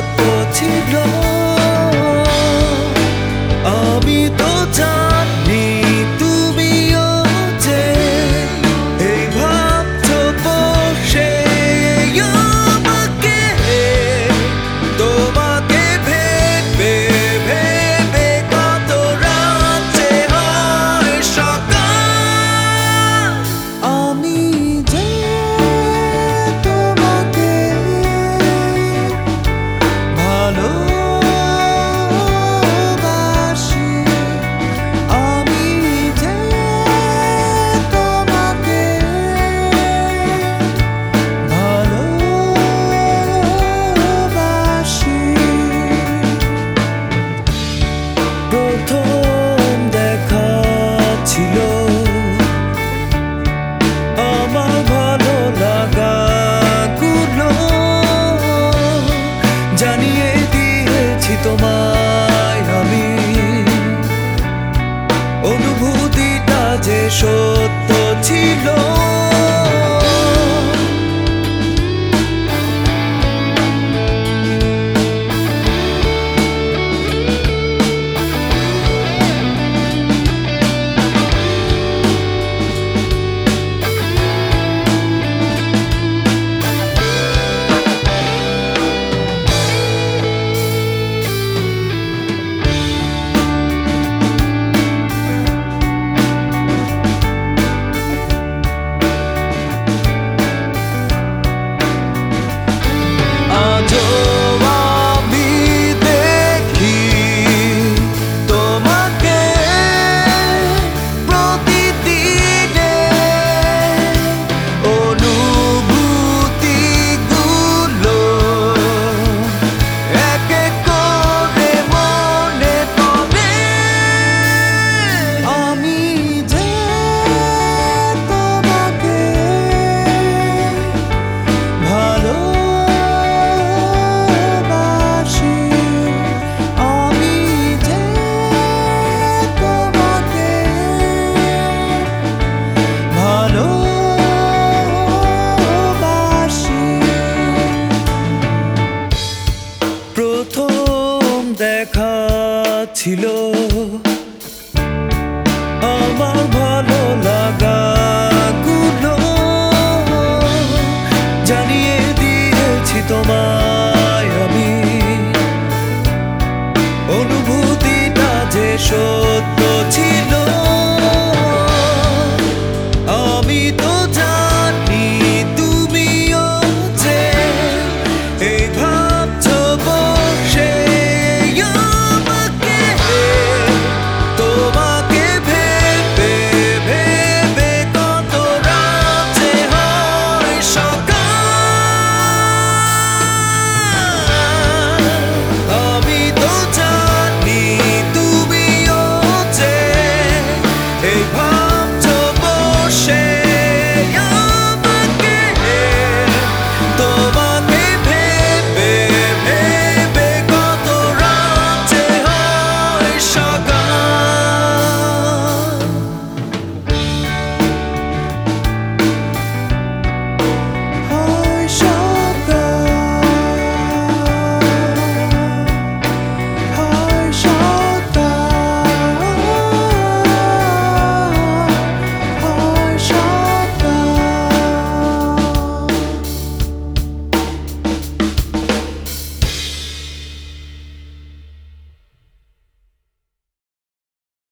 সত্য ছিল। আমি তো জানি তুমিও যে এই ভাবছো বসে আমাকে, তোমাকে ভেবে ভেবে কত রাতে হয় সকাল। আমি যে তোমাকে ভালোবাসি, আমি যে তোমাকে ভালোবাসি। প্রথম দেখা ছিল আমার ভালো লাগাগুলো জানিয়ে দিয়েছি তোমায় আমি, অনুভূতিটা যে সত্য ছিল। আজও আমি দেখি তোমাকে প্রতিদিনে, অনুভূতিগুলো এক এক করে মনে পড়ে। আমি যে তোমাকে ভালোবাসি, আমি যে তোমাকে ভালোবাসি। প্রথম দেখা ছিল আমার ভালো লাগাগুলো জানিয়ে দিয়েছি তোমায় আমি, অনুভূতিটা যে সত্য